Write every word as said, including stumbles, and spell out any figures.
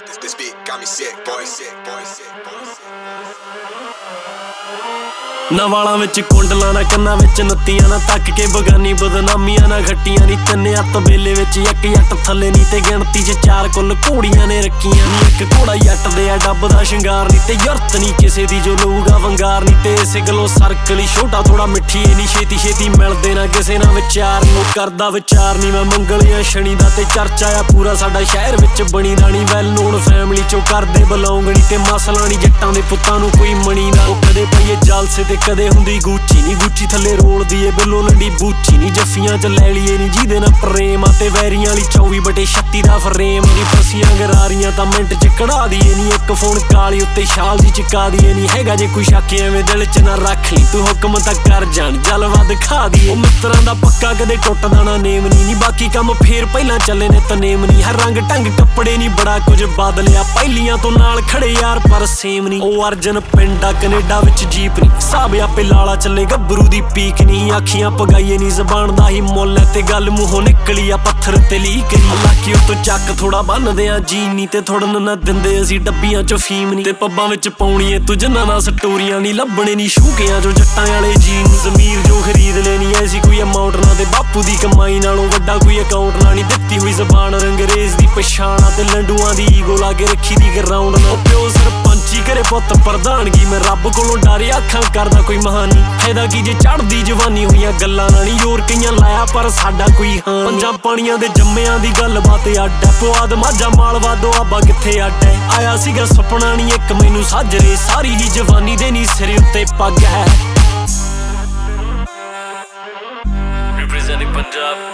This, this beat got me sick, boy, sick, boy, sick, boy, sick. ਨਾ ਵਾਲਾਂ ਵਿੱਚ ਕੁੰਡਲਾਂ ਨਾ ਕੰਨਾਂ ਵਿੱਚ ਨੱਤੀਆਂ ਨਾ ਤੱਕ ਕੇ ਬਗਾਨੀ ਬਦਨਾਮੀਆਂ ਨਾ ਘਟੀਆਂ ਨੀ ਤਿੰਨ ਅੱਤ ਬੇਲੇ ਵਿੱਚ ਇੱਕ ਜੱਟ ਥੱਲੇ ਨੀ ਤੇ ਗਿਣਤੀ 'ਚ ਚਾਰ ਕੁੱਲ ਘੋੜੀਆਂ ਨੇ ਰੱਖੀਆਂ ਨੀ ਇੱਕ ਘੋੜਾ ਜੱਟ ਦੇ ਆ ਡੱਬ ਦਾ ਸ਼ਿੰਗਾਰ ਨੀ ਤੇ ਯੁਰਤ ਨੀ ਕਿਸੇ ਦੀ ਜੋ ਲਊਗਾ ਵੰਗਾਰ ਨੀ ਤੇ ਇਸੇ ਗੱਲੋਂ ਸਰਕਲ ਹੀ ਛੋਟਾ ਥੋੜਾ ਮਿੱਠੀ ਨੀ ਛੇਤੀ ਛੇਤੀ ਮਿਲਦੇ ਨਾ ਕਿਸੇ ਨਾਲ ਵਿਚਾਰ ਨੀ ਕਰਦਾ ਵਿਚਾਰ ਨੀ ਮੈਂ ਮੰਗਲਿਆ ਸ਼ਨੀ ਦਾ ਤੇ ਚਰਚਾ ਆ ਪੂਰਾ ਸਾਡਾ ਸ਼ਹਿਰ ਵਿੱਚ ਬਣੀ ਦਾ ਨੀ ਵੈਲ ਨੋਨ ਫੈਮਿਲੀ ਚੋਂ ਕਰਦੇ ਬਿਲੋਂਗ ਨੀ ਤੇ ਮਸਲਾ ਨੀ ਜੱਟਾਂ ਦੇ ਪੁੱਤਾਂ ਨੂੰ ਕੋਈ ਮਣੀ ਨਾ ਉਹ ਕਦੇ ਪਈਏ ਜਾਲਸੇ ਤੇ ਕਦੇ ਹੁੰਦੀ ਗੂਚੀ ਨੀ ਗੂਚੀ ਥੱਲੇ ਰੋਲਦੀ ਏ ਬਿੱਲੋ ਲੰਡੀ ਬੂਚੀ ਨੀ ਜੱਫੀਆਂ ਚ ਲੈ ਲਈਏ ਨੀ ਜਿਹਦੇ ਨਾਲ ਪ੍ਰੇਮ ਆ ਤੇ ਵੈਰੀਆਂ ਵਾਲੀ ਚੌਵੀ ਬਟੇ ਛੱਤੀ ਦਾ ਫਰੇਮ ਨੀ ਫਸੀਆਂ ਗਰਾਰੀਆਂ ਤਾਂ ਮਿੰਟ ਚ ਕਢਾ ਦੀਏ ਨੀ ਇੱਕ ਫੋਨ ਕਾਲੀ ਉੱਤੇ ਸ਼ਾਲ ਦੀ ਚਿਕਾ ਦੀਏ ਨੀ ਹੈਗਾ ਜੇ ਕੋਈ ਸ਼ੱਕ ਐਵੇਂ ਦਿਲ ਚ ਨਾ ਰੱਖ ਲਈ ਤੂੰ ਹੁਕਮ ਤਾਂ ਕਰ ਜਾਣ ਜਲਵਾ ਦਿਖਾ ਦੀਏ ਮਿੱਤਰਾਂ ਦਾ ਪੱਕਾ ਕਦੇ ਟੁੱਟਦਾ ਨਾ ਨੇਮ ਨੀ ਨੀ ਬਾਕੀ ਕੰਮ ਫੇਰ ਪਹਿਲਾਂ ਚੱਲੇ ਨੇ ਤਨੇਮ ਨੀ ਹਰ ਰੰਗ ਢੰਗ ਕੱਪੜੇ ਨੀ ਬੜਾ ਕੁਝ ਬਦਲਿਆ ਪਹਿਲੀਆਂ ਤੋਂ ਨਾਲ ਖੜੇ ਯਾਰ ਪਰ ਸੇਮ ਨੀ ਉਹ ਅਰਜਨ ਪਿੰਡਾ ਕੈਨੇਡਾ ਵਿੱਚ ਜੀਪ ਨੀ ਸਾਬ ਆਪੇ ਲਾਲਾ ਚੱਲੇ ਗੱਭਰੂ ਦੀ ਪੀਕ ਨੀ ਅੱਖੀਆਂ ਪਗਾਈਏ ਨੀ ਜ਼ਬਾਨ ਦਾ ਹੀ ਮੁੱਲ ਤੇ ਗੱਲ ਮੂੰਹੋਂ ਨਿਕਲੀ ਆ ਪੱਥਰ ਤੇ ਲੀਕ ਨੀ ਲਾਕੀ ਉਤੋਂ ਚੱਕ ਥੋੜਾ ਬੰਨਦੇ ਆ ਜੀਨ ਨੀ ਤੇ ਥੋੜਨ ਨਾ ਦਿੰਦੇ ਅਸੀਂ ਡੱਬੀਆਂ ਚੋਂ ਫੀਮ ਨੀ ਤੇ ਪੱਬਾਂ ਵਿੱਚ ਪਾਉਣੀ ਏ ਤੂੰ ਜਿੰਨਾ ਨਾਲ ਸਟੋਰੀਆਂ ਨੀ ਲੱਭਣੇ ਨੀ ਸ਼ੂਕਿਆਂ ਜੋ ਜੱਟਾਂ ਵਾਲੇ ਜੀਨ ਜ਼ਮੀਰ ਜੋ ਖਰੀਦ ਲੈਣੀ ਐਸੀ ਕੋਈ ਅਮਾਉਂਟ ਨਾ ਤੇ ਬਾਪੂ ਦੀ ਕਮਾਈ ਨਾਲੋਂ ਵੱਡਾ ਕੋਈ ਅਕਾਊਂਟ ਨਾ ਨੀ ਦਿੱਤੀ ਹੋਈ ਜ਼ਬਾਨ ਅੰਗਰੇਜ਼ ਦੀ ਪਛਾਣ ਤੇ ਲੰਡੂਆਂ ਦੀ ਈਗੋ ਲਾ ਕੇ ਰੱਖੀ ਦੀ ਗਰਾਊਂਡ ਨਾ ਪਿਓ ਸਰਪੰਚੀ ਕਰੇ ਪੁੱਤ ਪ੍ਰਧਾਨਗੀ ਮੈਂ ਰੱਬ ਕੋਲੋਂ ਡਰੇ ਅੱਖਾਂ ਕਰਦਾ ਕੋਈ ਮਹਾਨੀ ਫਾਇਦਾ ਕੀ ਜੇ ਚੜ੍ਹਦੀ ਜਵਾਨੀ ਹੋਈਆਂ ਗੱਲਾਂ ਨਾਲ ਨੀ ਹੋਰ ਕਈਆਂ ਲਾਇਆ ਪਰ ਸਾਡਾ ਕੋਈ ਹਾਂ ਪੰਜਾਂ ਪਾਣੀਆਂ ਦੇ ਜੰਮਿਆਂ ਦੀ ਗੱਲਬਾਤ ਅੱਡ ਐ ਪੁਆਧ ਮਾਝਾ ਮਾਲਵਾ ਦੁਆਬਾ ਕਿੱਥੇ ਅੱਡ ਐ ਆਇਆ ਸੀਗਾ ਸੁਪਨਾ ਨੀ ਇੱਕ ਮੈਨੂੰ ਸਾਜਰੇ ਸਾਰੀ ਹੀ ਜਵਾਨੀ ਦੇ ਨੀ ਸਿਰ ਉੱਤੇ ਪੱਗ ਹੈ Representing Punjab